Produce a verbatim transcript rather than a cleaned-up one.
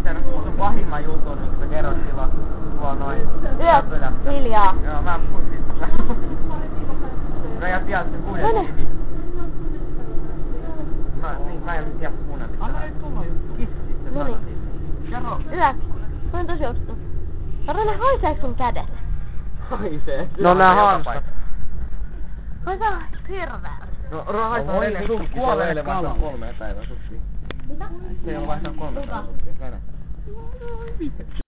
sen sun pahimman jutun, minkä sä kerrot silloin tuolla noin Yö, hiljaa. Joo, mä puhun siitä. Mä en tiedä, että se kuunneltiin. Mä, niin, mä en tiedä kuunneltiin. Anna nyt tulla juttu. Kissi, se Noniin. Kerro. Yö, mä oon tosi juttu. Rane, haiseeks sun kädet? Haisee. No nää hanskat. Haisaa hirveä. No rahaista on ennen sun kuolee vasta kolme päivää sukkiin. Mitä? Se ei ole vaihtanut kolme päivää sukkiin.